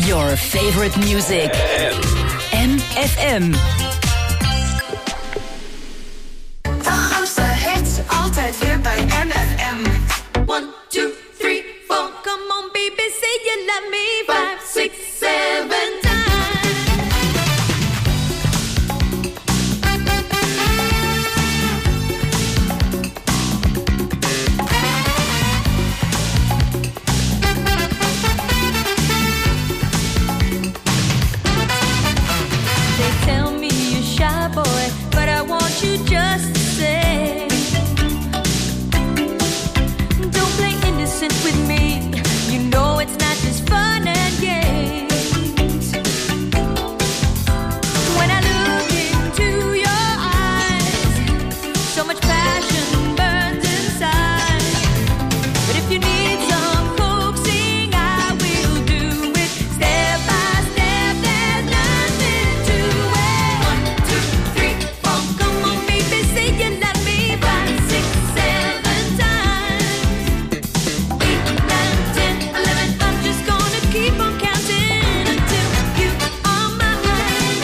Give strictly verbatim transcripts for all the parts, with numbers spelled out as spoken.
Your favorite music. M F M. De grootste hits, altijd weer bij M F M. One, two, three, four. Come on baby, say you love me. Five, six, seven times. Boy, but I want you just to say, don't play innocent with me. You know it's not just fun and games. When I look into your eyes, so much passion burns inside. But if you need some coaxing, I will do it step by step. There's nothing to it. One, two, three, four. Come on, baby, say you love me. Five, six, seven times. Eight, nine, ten, eleven. I'm just gonna keep on counting until you are mine.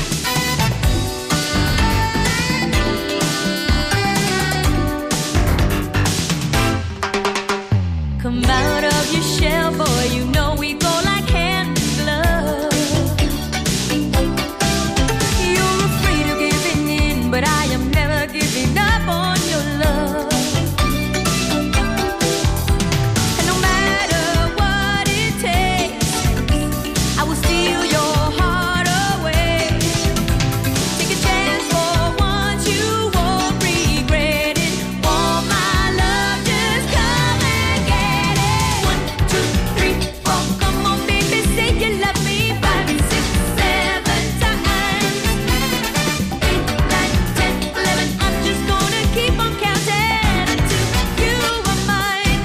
Come out of your shell, boy. You know we go like hand in glove. You're afraid of giving in, but I am never giving up on your love. And no matter what it takes, I will steal your heart away. Take a chance for once, you won't regret it. Want my love, just come and get it. One, two, three, four. Come on, baby, say you love me. Five, six, seven times. Eight, nine, ten, eleven. I'm just gonna keep on counting until you are mine.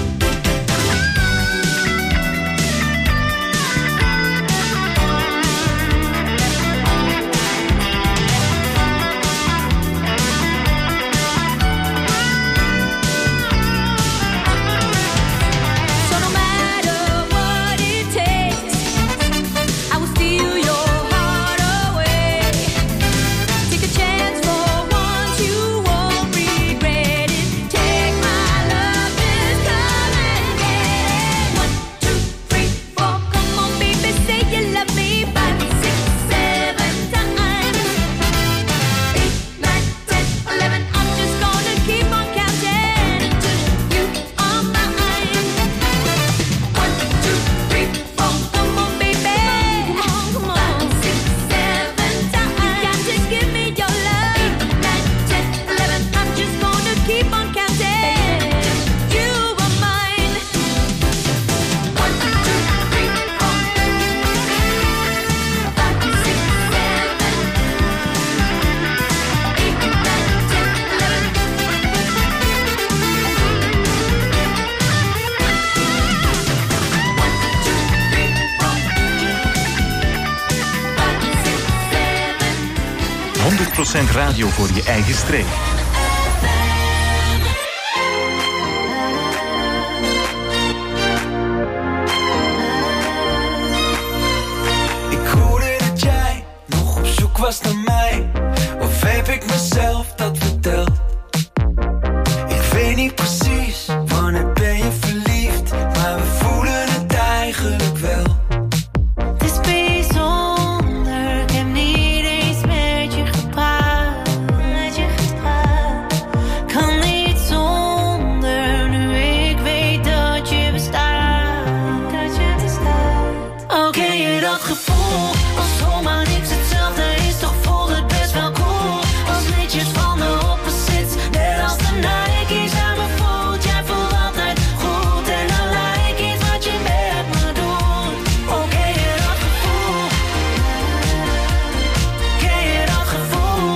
So no matter what it takes, I will steal your heart away. Take a chance for once, you won't regret it. Take my love, just come and get it. One, two, three, four. Come on, baby, say you love me. Five, six, seven times. Eight, nine, ten, eleven. I'm just gonna keep on counting until you are mine. One, two, three, four. Come on, baby. Come on, come on. Five, six, seven times. You got to give me your love. Eight, nine, ten, eleven. I'm just gonna keep on counting. You are mine. One, two, three, four. Five, six, seven. Eight, nine, ten, eleven. One, two, three, four. Five, six, seven. honderd procent radio voor je eigen streek. Ik hoorde dat jij nog op zoek was naar mij. Of heb ik mezelf dat verteld? Ik weet niet precies wanneer ben je verliefd, maar we voelen het eigenlijk wel. Het is bijzonder, ik heb niet eens met je gepraat. Met je gepraat. Kan niet zonder, nu ik weet dat je bestaat. Dat je bestaat. Oh, ken je dat gevoel? Als zomaar niks hetzelfde is, toch voelt het best wel cool. Als liedjes van de opposites, net als de Nike's aan me voelt. Jij voelt altijd goed en dan lijkt iets wat je met me doet. Oh, ken je dat gevoel? Ken je dat gevoel?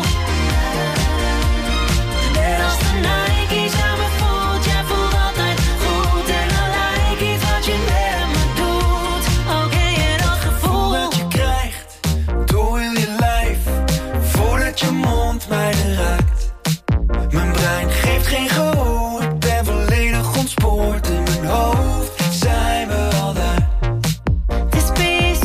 Net als de Nike's aan me voelt. Jij voelt altijd goed en dan lijkt iets wat je met me doet. Oh, ken je dat gevoel? Dat je krijgt door heel je lijf, voordat je mond mij raakt. Mijn brein geeft geen gehoor, ik ben volledig ontspoord. In mijn hoofd zijn we al daar. Het is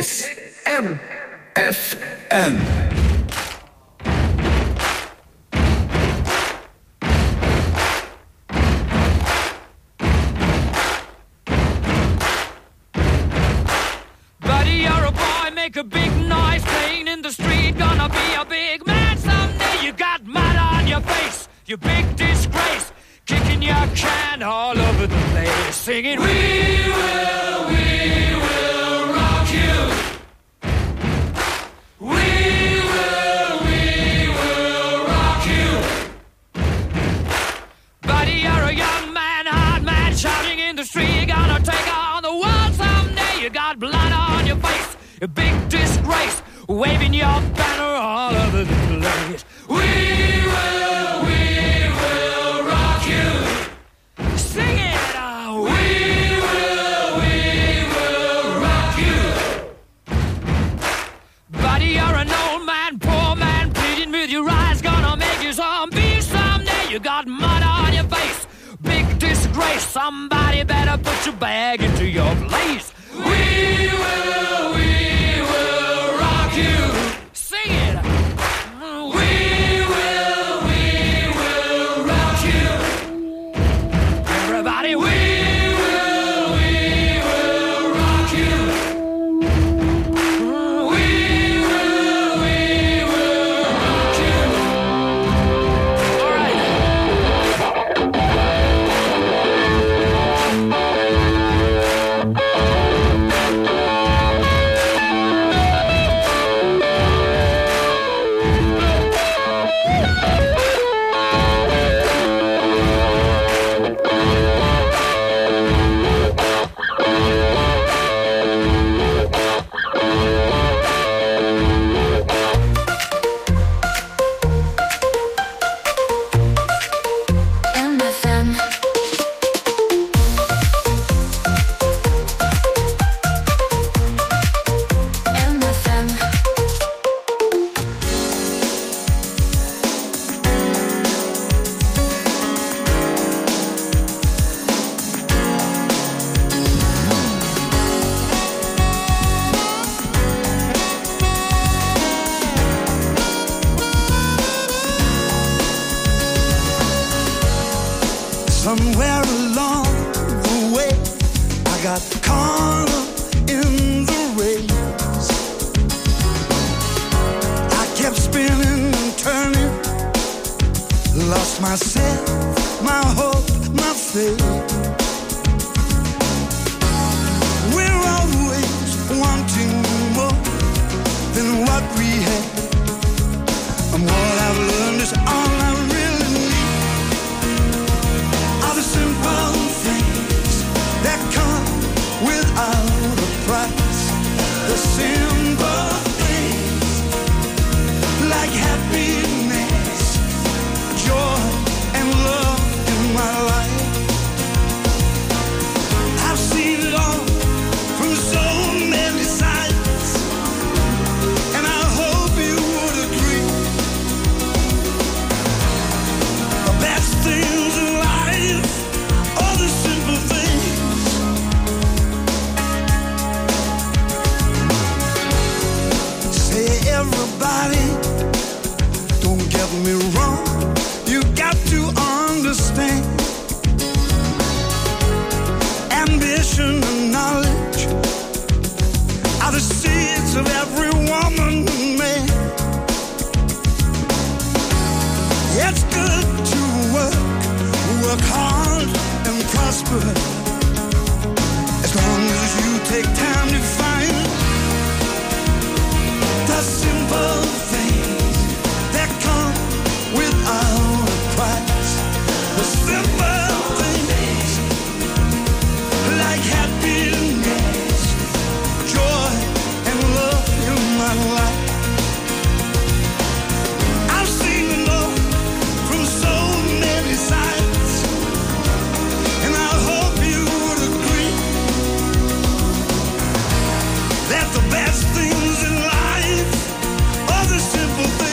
is M F M. Buddy, you're a boy, make a big noise playing in the street. Gonna be a big man someday. You got mud on your face, you big disgrace. Kicking your can all over the place, singing, we will, we will rock you. We will, we will rock you. Buddy, you're a young man, hard man, shouting in the street. You're gonna take on the world someday. You got blood on your face, a big disgrace, waving your banner all over the place. We will, we will rock you. Sing it, oh, we will, we will rock you. Buddy, you're an old man, poor man, pleading with your eyes, gonna make you zombie someday. You got mud on your face, big disgrace. Somebody better put your bag into your place. We will, we will rock you. Sing it. We will, we will rock you. Everybody, we will, we will rock you. We will, we will rock you. All right. M F M. M F M. Somewhere along the way, I got caught up in the race. I kept spinning and turning, lost myself, my hope, my faith. We're always wanting more than what we had, and what I've learned is all I really need. All the simple things that come without a price. The simple things like happiness, joy, and love in my life. I've seen it all from so many sides, and I hope you would agree. The best things in life are the simple things. Say everybody, don't get me wrong, you got to understand. Ambition and knowledge are the seeds of every woman and man. It's good to work, work hard and prosper, as long as you take time to find the simple things that come without a price. The simple things like happiness, joy, and love in my life. I've seen it all from so many sides, and I hope you would agree that the best things in life are the simple things.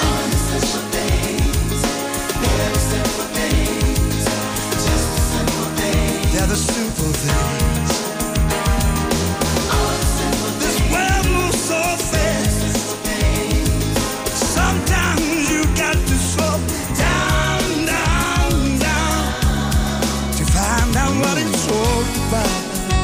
They're the simple things. This world moves survive.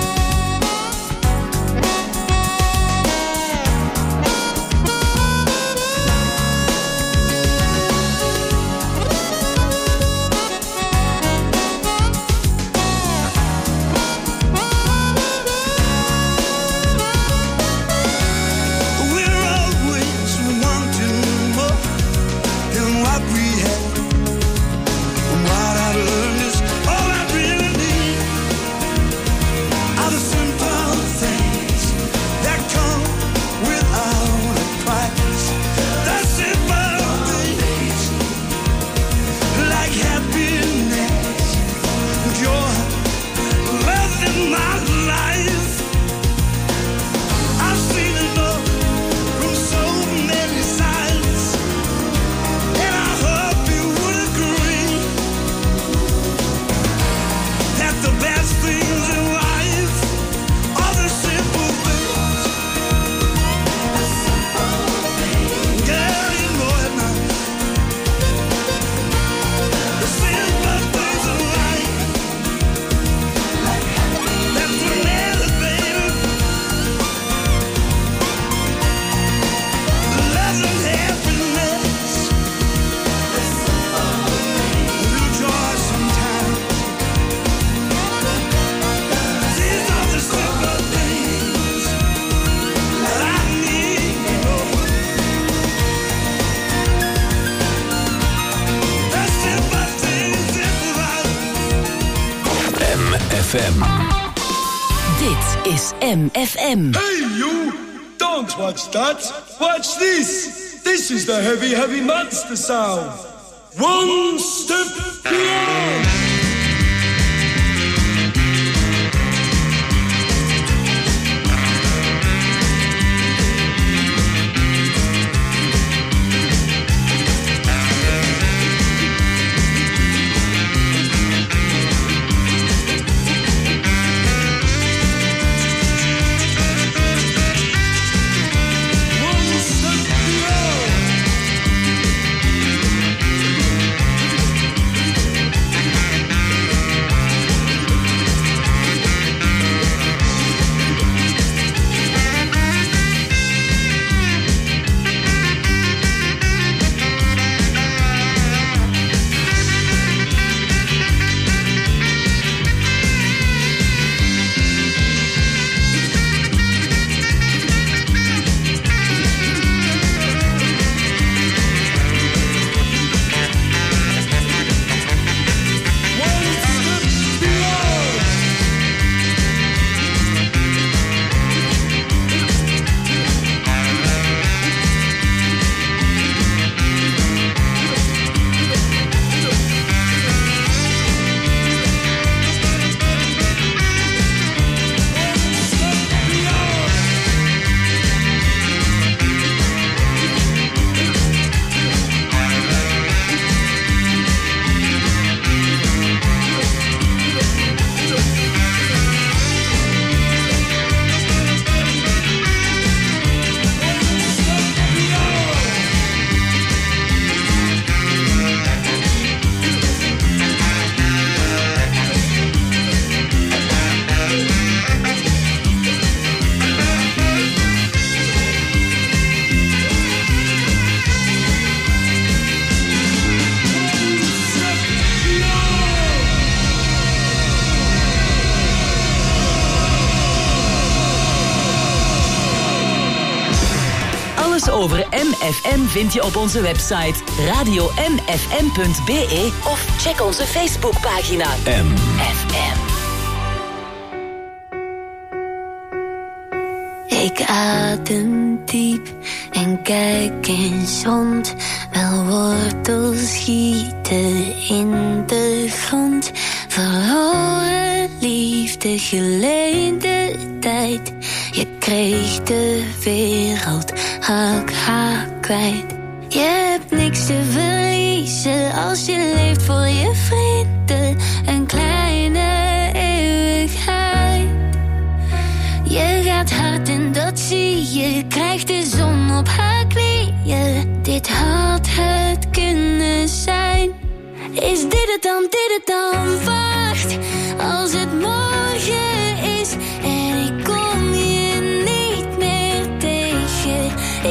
Dit is M F M. Hey you! Don't watch that! Watch this! This is the heavy, heavy monster sound! One step beyond! Over M F M vind je op onze website radio m f m punt b e of check onze Facebookpagina M F M. Ik adem diep en kijk eens rond. Wel wortels schieten in de grond. Verloren liefde, geleende tijd. Je kreeg de wereld hak, hak kwijt. Je hebt niks te verliezen als je leeft voor je vrienden. Een kleine eeuwigheid. Je gaat hard en dat zie je. Krijgt de zon op haar knieën. Dit had het kunnen zijn. Is dit het dan, dit het dan? Wacht, als het morgen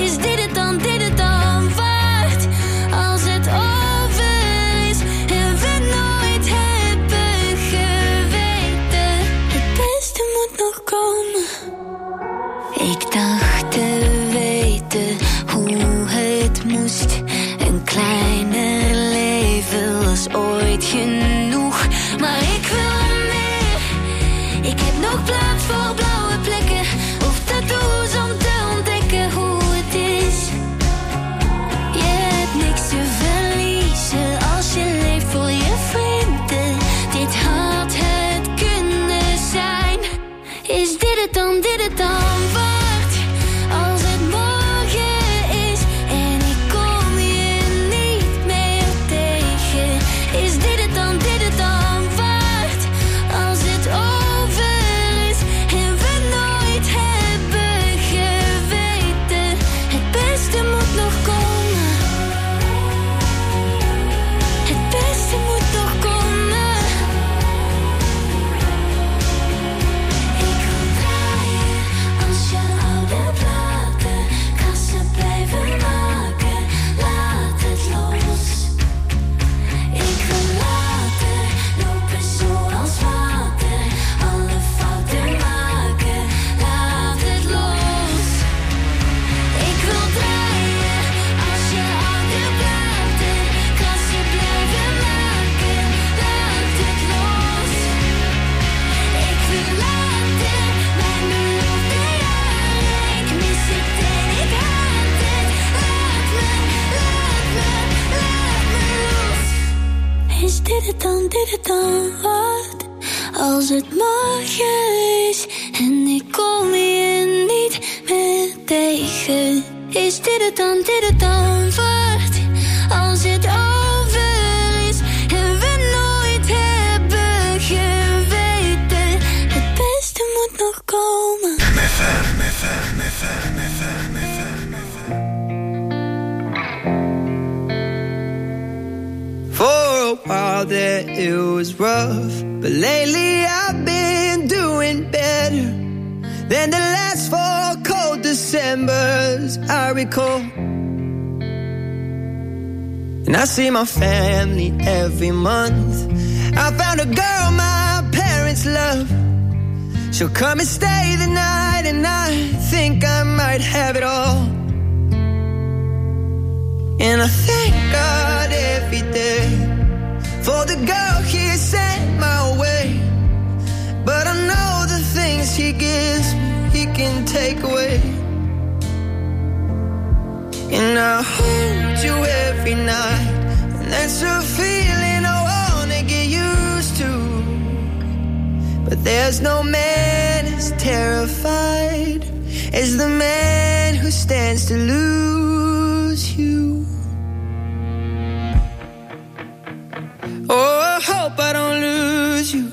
Is dit het dan, dit het dan waard? Als het over is en we nooit hebben geweten. Het beste moet nog komen. Ik dacht te weten hoe het moest. Een kleiner leven was ooit genoeg. Maar ik wil meer. Ik heb nog plaats voor blauwe plekken. Of tattoos om te ontdekken hoe het is. Je hebt niks te verliezen als je leeft voor je vrienden. Dit had het kunnen zijn. Is dit het dan, dit het dan waard? Als het morgen is en ik kom je niet meer tegen. Is dit het dan, dit het dan waard? Als het over is en we nooit hebben geweten. Het beste moet nog komen. Het beste moet nog komen. Ik wil draaien als je oude platen. Kassen blijven maken, laat het los. Ik wil later lopen zoals water. Alle fouten maken, laat het los. Ik wil draaien als je oude platen. Kassen blijven maken, laat het los. Ik wil later mijn beloofde jaren. Ik mis het en ik haat het. Laat me, laat me, laat me los. Is dit het dan, dit het dan waard? Als het morgen is en ik kom je niet meer tegen. Is dit het dan, dit het dan waard? Als het over is en we nooit hebben geweten. Het beste moet nog komen. For a while there it was rough, but lately I've been doing better than the last four cold Decembers I recall. And I see my family every month. I found a girl my parents love. She'll come and stay the night, and I think I might have it all. And I thank God every day for the girl he sent my way. But I know the things he gives me, he can take away. And I hold you every night, and that's a feeling I wanna get used to. But there's no man as terrified as the man who stands to lose you. Oh, I hope I don't lose you.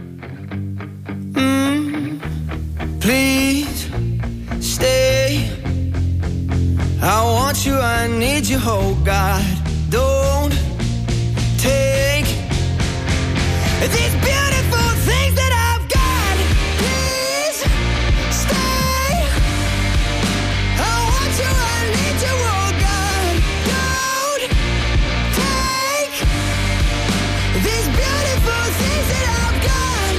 Mm, please stay. I want you, I need you, oh God. Don't take these beautiful things that I've got. Please stay. I want you, I need you, oh God. Don't take these beautiful things that I've got.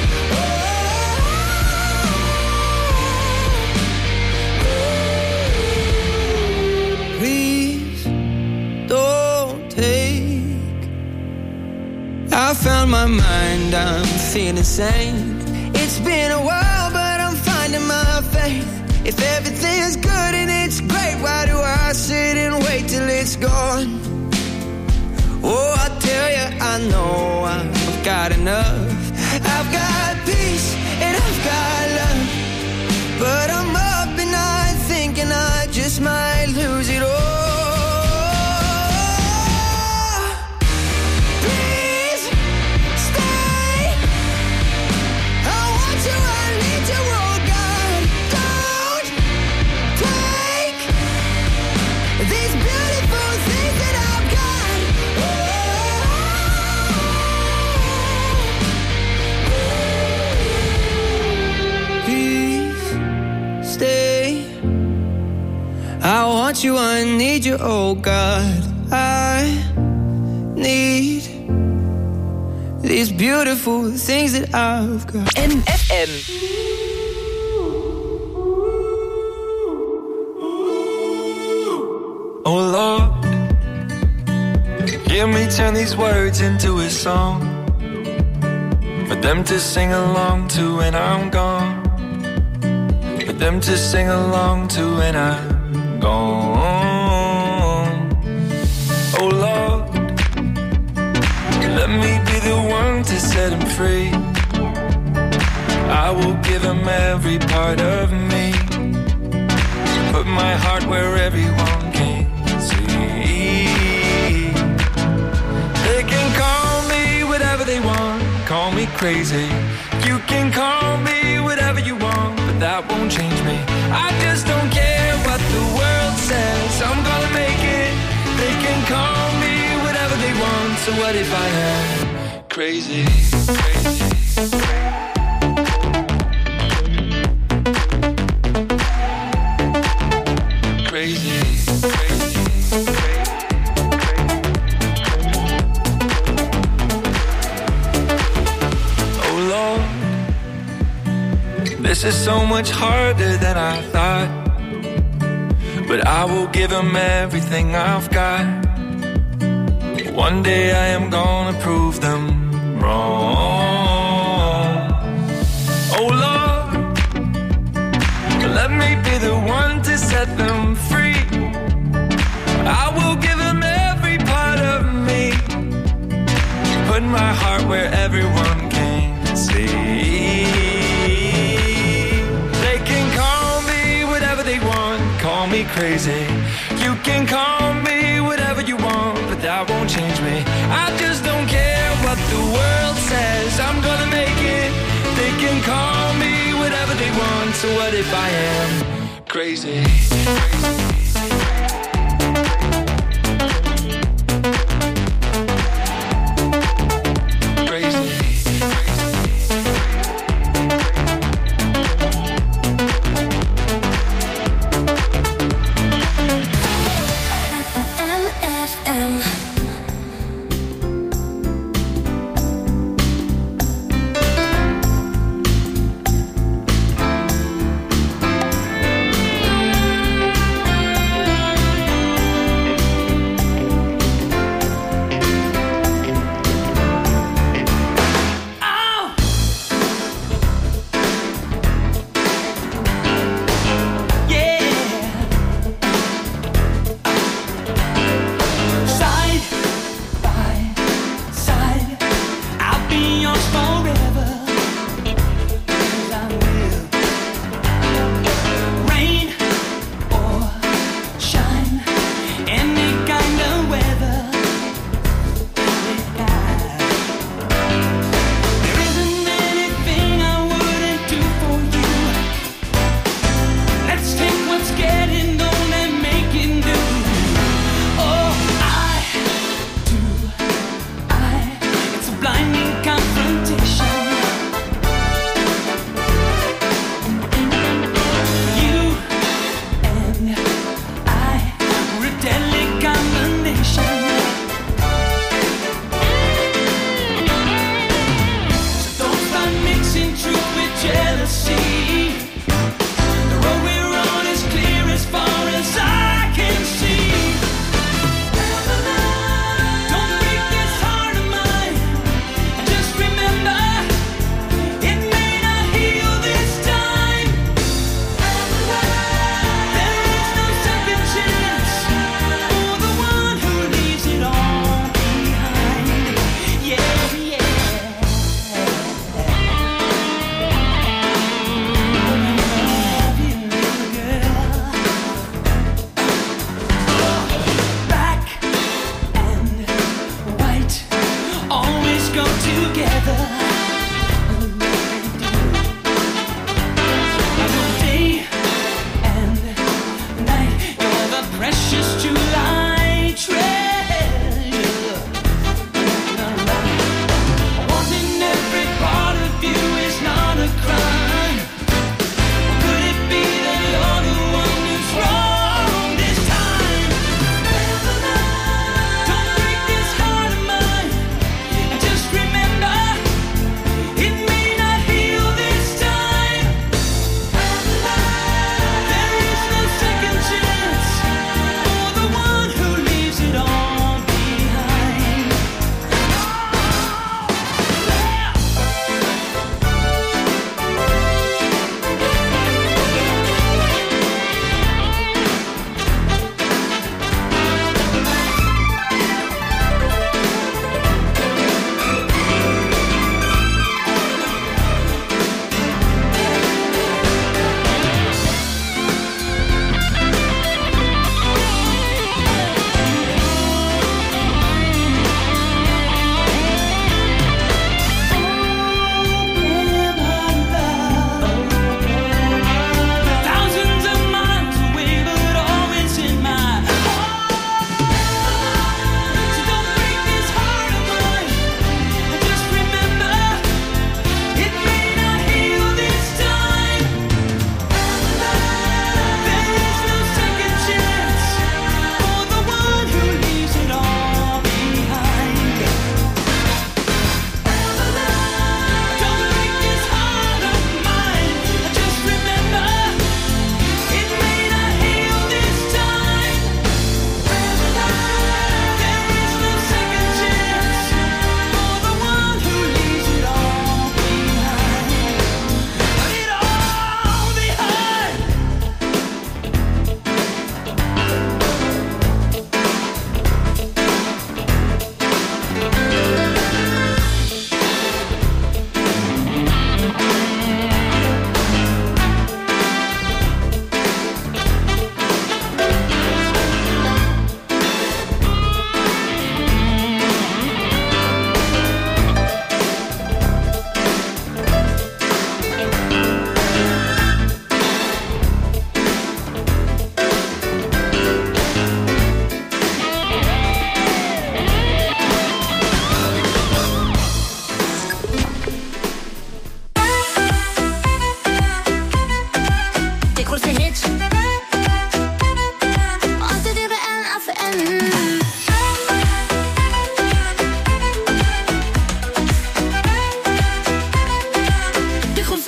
Oh, please don't take. I found my mind, I'm feeling sane. It's been a while, but I'm finding my faith. If everything's good and it's great, why do I sit and wait till it's gone? Oh, I tell you, I know I've got enough. I've got peace and I've got love. But I'm up and I'm thinking I just might lose it all. Please stay. I want you, I need you, oh God. Don't take these beautiful things that I've got. want you, I need you, oh God. I need these beautiful things that I've got. M F M. Oh Lord, hear me turn these words into a song for them to sing along to when I'm gone. For them to sing along to when I'm gone. Oh Lord, let me be the one to set him free. I will give him every part of me. Put my heart where everyone can see. They can call me whatever they want. Call me crazy. You can call me whatever you want, but that won't change me. I just don't care what the world says. I'm gonna make it. They can call me whatever they want. So what if I am crazy? Crazy. Crazy, crazy, oh Lord, this is so much harder than I thought, but I will give him everything I've got. One day I am gonna prove them wrong. Oh Lord, let me be the one to set them free. I will give them every part of me. Put my heart where everyone can see. They can call me whatever they want. Call me crazy. You can call me whatever you want, but that won't change me. I just don't care what the world says. I'm gonna make it. They can call me whatever they want. So what if I am crazy?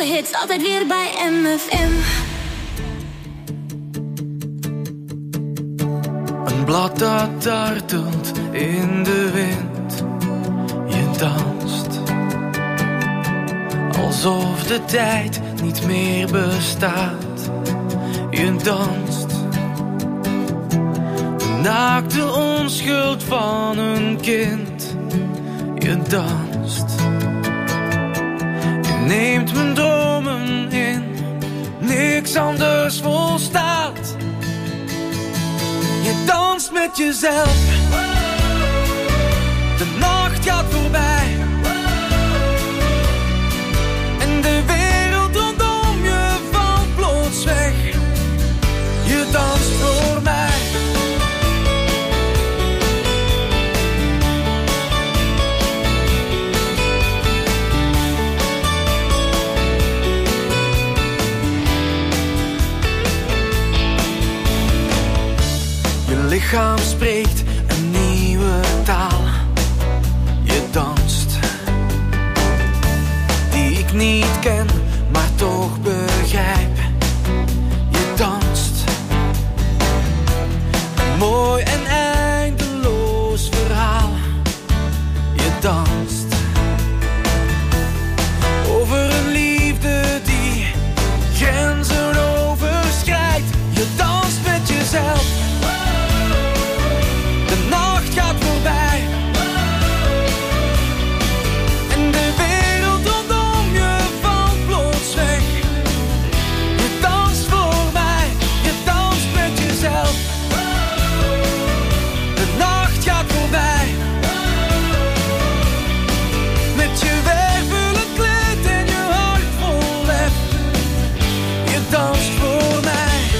hits, altijd weer bij M F M. Een blad dat dartelt in de wind. Je danst alsof de tijd niet meer bestaat. Je danst de naakte onschuld van een kind. Je danst. Je neemt mijn dromen in. Niks anders volstaat. Je danst met jezelf. De nacht gaat voorbij. En de wereld rondom je valt plots weg. Je danst voor mij. Je lichaam spreekt een nieuwe taal. Je danst, die ik niet ken, maar toch begrijp. Je danst, een mooi en eindeloos verhaal. Je danst, over een liefde die grenzen overschrijdt. Je danst met jezelf. De nacht gaat voorbij. En de wereld rondom je valt plots weg. Je danst voor mij. Je danst met jezelf. De nacht gaat voorbij. Met je wervelend kleed en je hart vol lef. Je danst voor mij.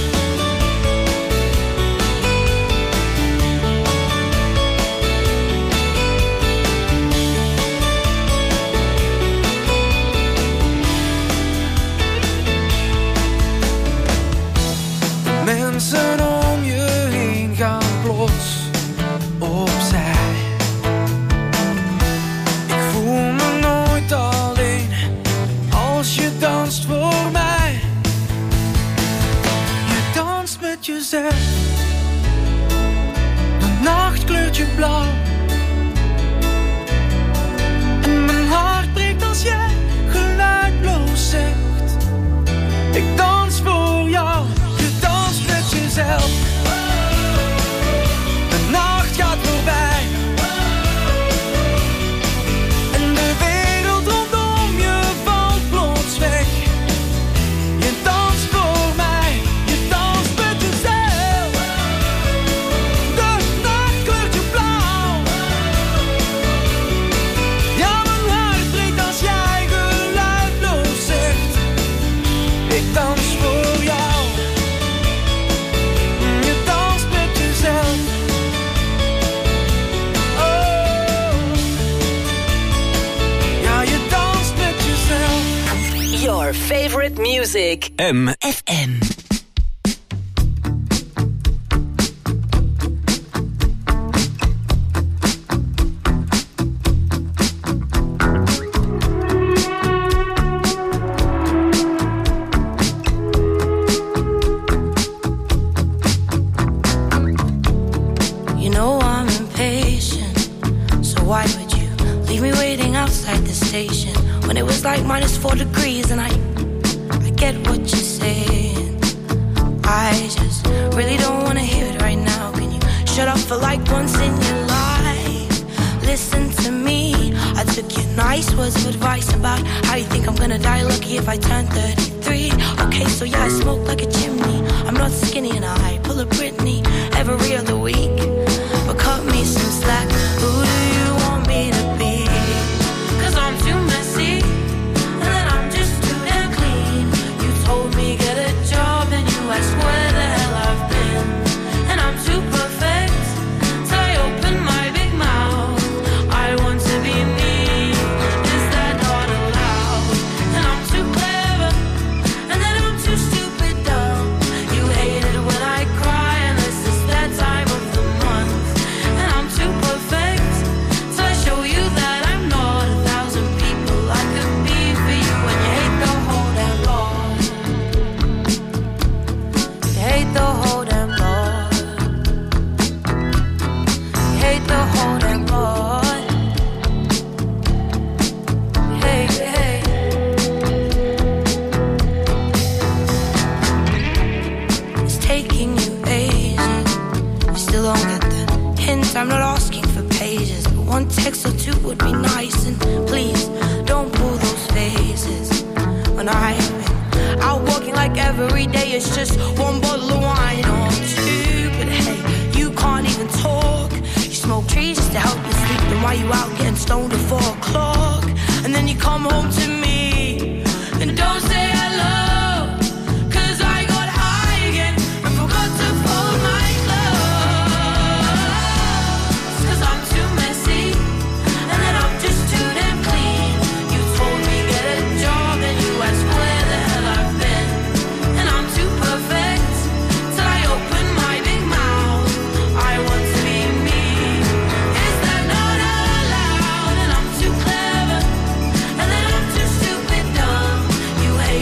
Mensen om je heen gaan plots opzij. Ik voel me nooit alleen als je danst voor mij. Je danst met jezelf. De nacht kleurt je blauw. En mijn hart breekt als jij geluidloos zegt: ik dans voor jou. Jezelf. De nacht gaat voorbij. En de wereld rondom je valt plots weg. Je danst voor mij. Je danst met jezelf. De nacht kleurt je blauw. Ja, mijn hart breekt als jij geluidloos zegt: ik dans voor jou. Your favorite music. M F M. You know I'm impatient, so why would you leave me waiting outside the station when it was like minus four degrees? And I, I get what you're saying. I just really don't wanna hear it right now. Can you shut up for like once in your life? Listen to me. I took your nice words of advice about how you think I'm gonna die lucky if I turn thirty-three. Okay, so yeah, I smoke like a chimney. I'm not skinny and I pull a Britney every other week. But cut me some slack. Who do you want me to be? 'Cause I'm too messy, and then I'm just too damn clean. You told me get a job and you asked where the hell I've been. And I'm too perfect, so I open my big mouth. I want to be me, is that not allowed? And I'm too clever, and then I'm too stupid dumb. You hate it when I cry, and this is that time of the and I've been out walking like every day it's just one bottle of wine or two. But hey, you can't even talk. You smoke trees just to help you sleep. Then why you out getting stoned at four o'clock? And then you come home to me and don't say hello, 'cause I got high again and forgot to fold my clothes. 'Cause I'm too messy and then I'm just too damn clean. You told me get a job and you asked where the hell I've been. And I'm too perfect till I open my big mouth. I want to be me. Is that not allowed? And I'm too clever and then I'm too stupid dumb. You hate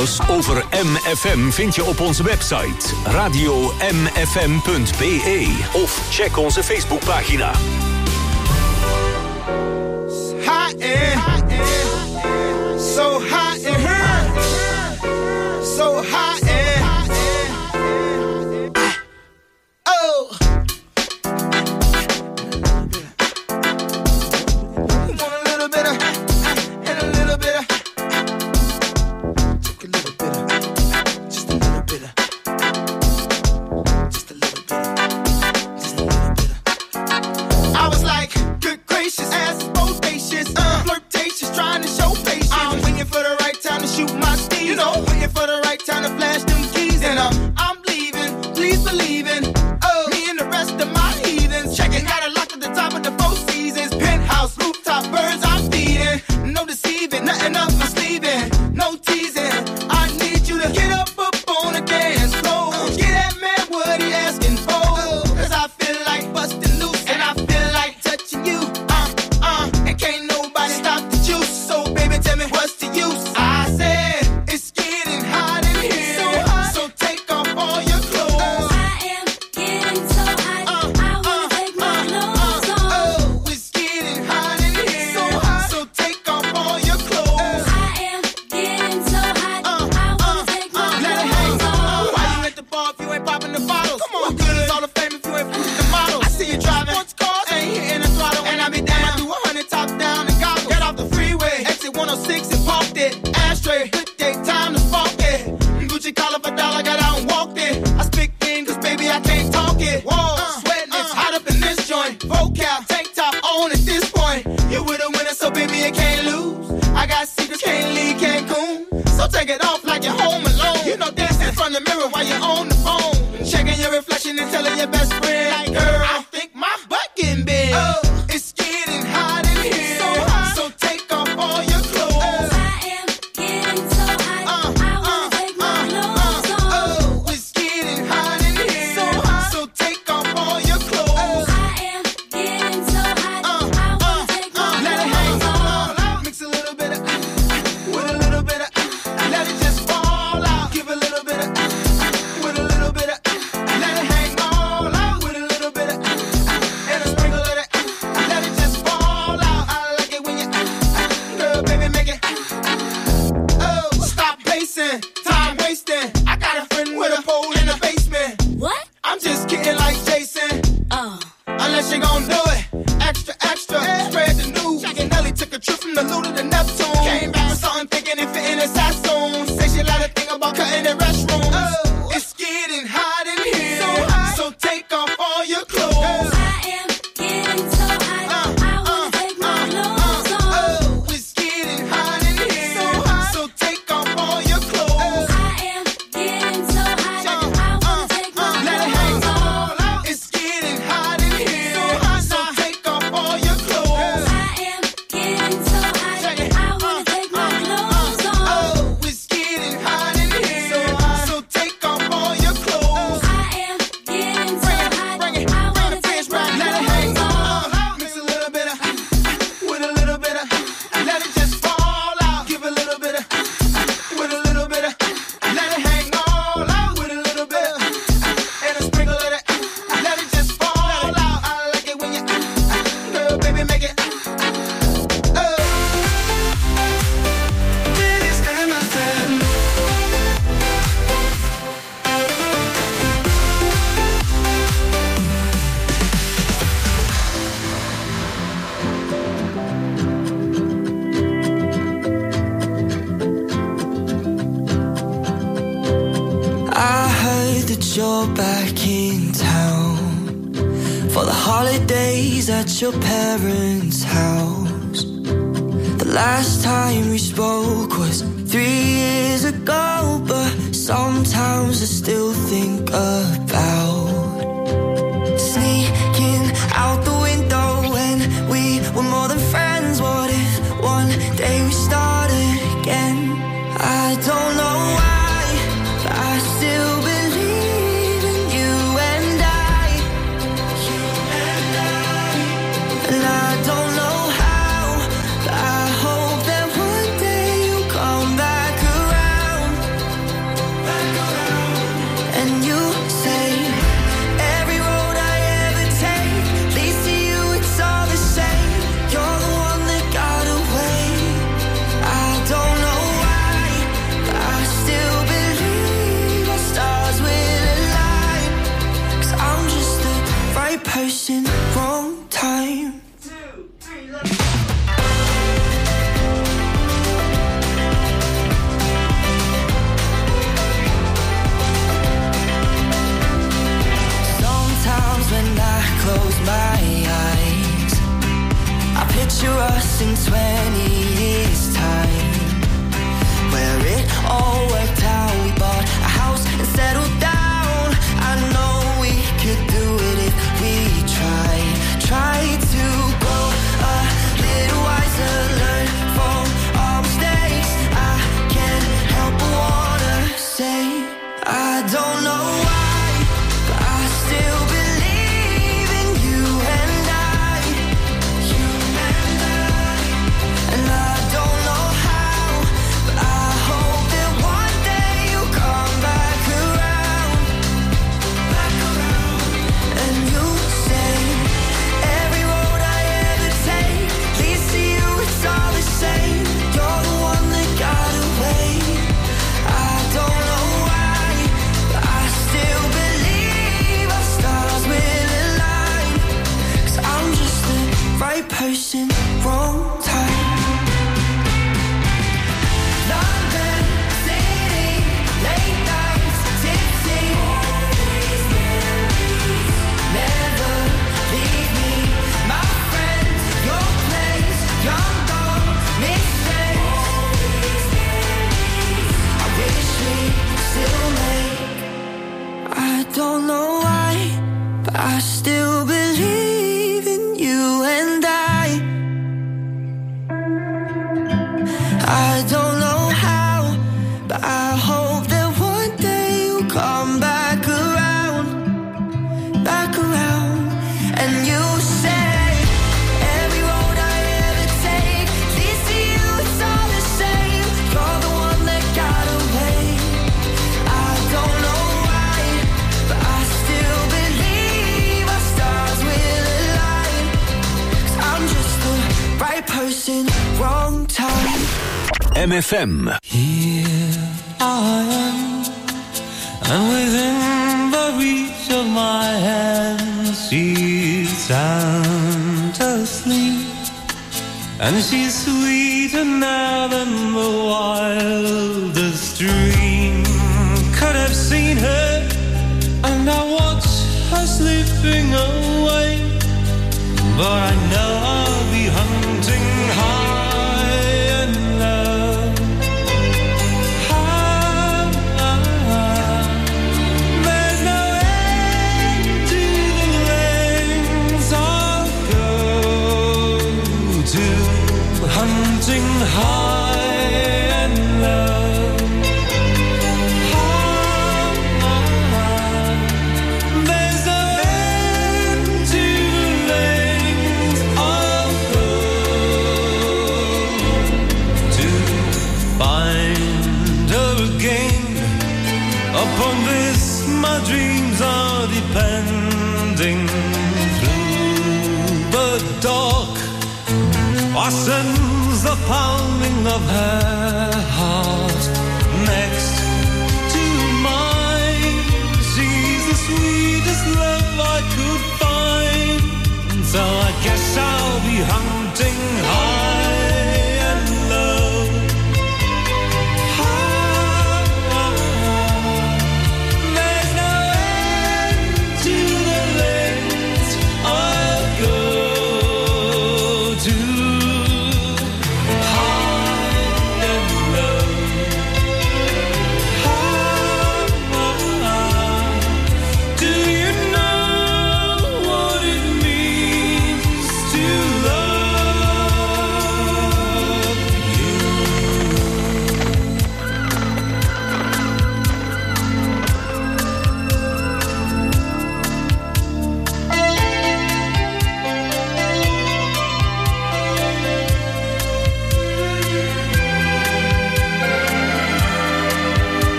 Alles over M F M vind je op onze website radio m f m punt b e of check onze Facebookpagina. Hot in, so hot in here, so hot in. Oh. You're back in town for the holidays at your parents' house. The last time we spoke was three years ago, but sometimes I still think about sneaking out the window when we were more than friends. What if one day we started again? I don't know why, but I still believe in you and I. You and I. And I don't know how, but I hope that one day you'll come back around. picture us in twenty years time, where it all worked out. We bought a house and settled down. I know we could do it if we tried. Try to grow a little wiser, learn from our mistakes. I can't help but wanna say I don't know why, but I still believe in you and I, you and I, and I don't know how, but I hope that one day you'll come back around, back around, and you'll say every road I ever take leads to you, it's all the same. You're the one that got away. I don't know why, but I still believe our stars will align. 'Cause I'm just the right person, wrong time. London City, late nights, tipsy. Never leave me, my friend, your place, young dog, mistakes. I wish we still make. I don't know why, but I still believe in you and I. I don't know how, but I hope that one day you'll come back around, back around, and you'll say every road I ever take leads to you, it's all the same. You're the one that got away. I don't know why, but I still believe our stars will align. 'Cause I'm just the right person, wrong time. M F M. Here I am, and within the reach of my hand, she's sound asleep, and she's sweeter now than the wildest dream could have seen her. And I watch her slipping away, but I know I'll be hunting high and low. There's no end to the lengths I'll go to, hunting high and low. There's no end to the lengths I'll go to find her again. Upon this my dreams are depending. Through the dark I sense the pounding of her heart next to mine. She's the sweetest love I could find, so I guess I'll be hunting high and low. There's no end to the lengths I'll go to, high and low. Do you know what it means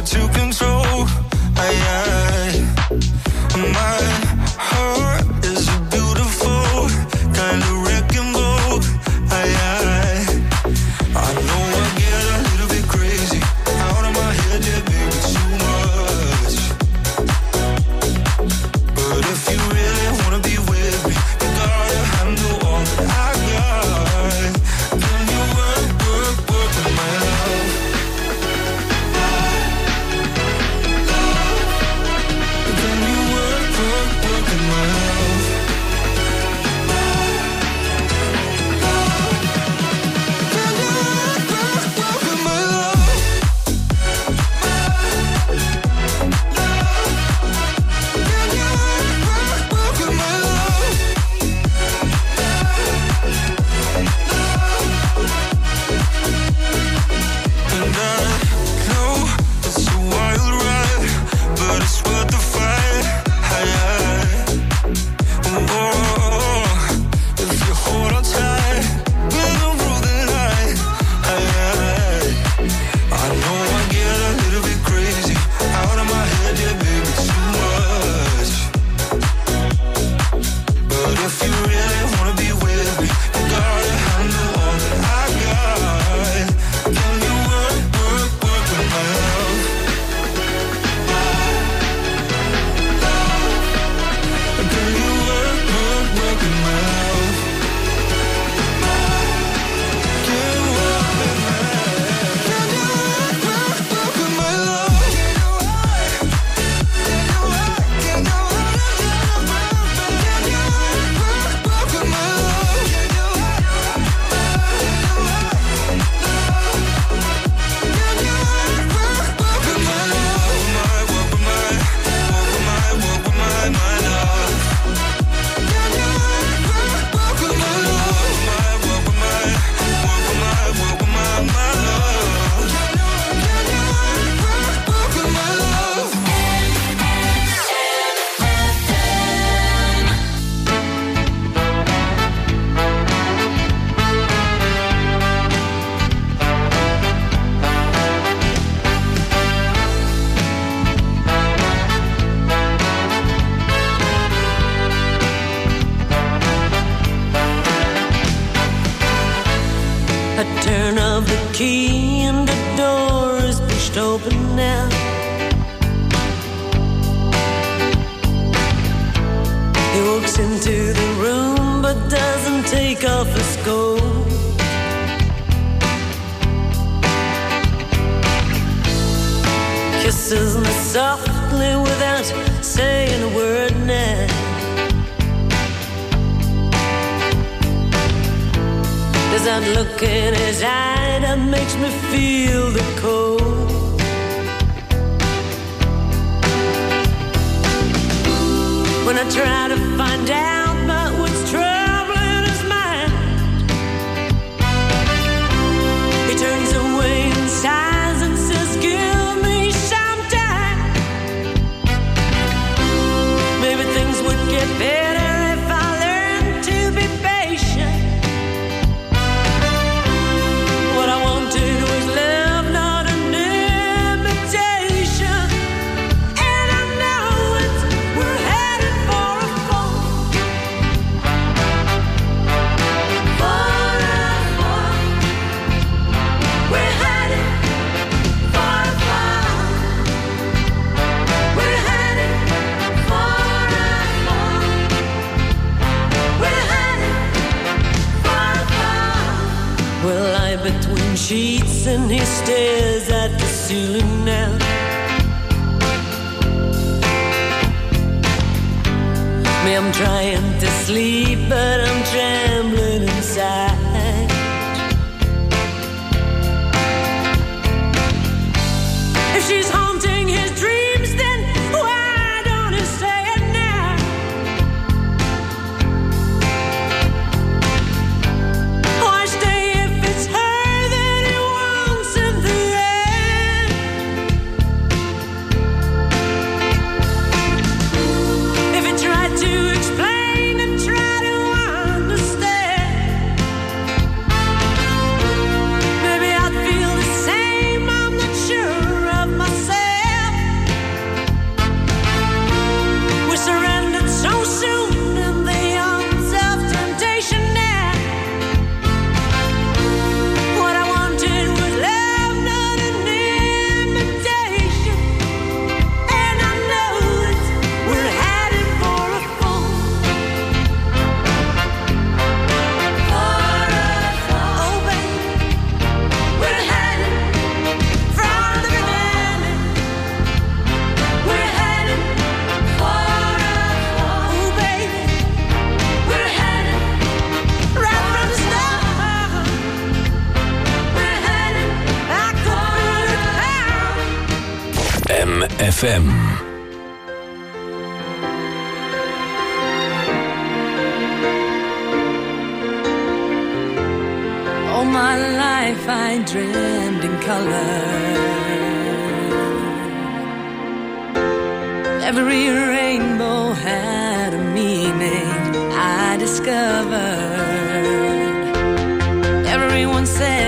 to control. Aye, aye. My heart is a beautiful kind of wrecking ball. Aye, aye. I know I get a little bit crazy out of my head, yeah, baby, too much. But if you really wanna be with me, you gotta handle all that I got. Can you work, work, work with my love? Can you work, work, work with my love? Can you work, work, work with my love? Can you work, work, work with my love? And I know it's a wild ride, but it's worth the fight. Aye, aye. Oh, if you hold on tight, we're gonna rule the night. Aye, aye. I know I get a little bit crazy out of my head, yeah, baby, too much. But if you really wanna be with me, you gotta handle all that I got. Can you work, work, work with my love? Can you work, work, work with my love? Can you work with my love? Can you work, work, work with my love? Can you work? Can you work? Can you work? Can you work, work with my love? Can you work? Can you work? Can you work, work, work with my love? Work with my, work with my, work with my, my love. Can you work, work, work with my love? Work with my, work with my, work with my, my love. Can you, can you work, work with my love? A turn of the key and the door is pushed open now. He walks into the room but doesn't take off his coat. Kisses me softly without saying a word now. There's that look in his eye that makes me feel the cold. When I try to find out about what's troubling his mind, he turns away and sighs and says, give me some time. Maybe things would get better if I learned to be patient. What I wanted was love, not an imitation. And I know it's, we're headed for a fall. For a fall. We're headed for a fall. We're headed for a fall. We're headed for a fall. We'll lie between sheets and he stares at the ceiling now. Me, I'm trying to sleep, but I'm trembling inside. If she's haunting his dreams, then why don't he say it now? Why stay if it's her that he wants in the end? If he tried to explain and try to ef em. All my life I dreamed in color. Every rainbow had a meaning I discovered. Everyone said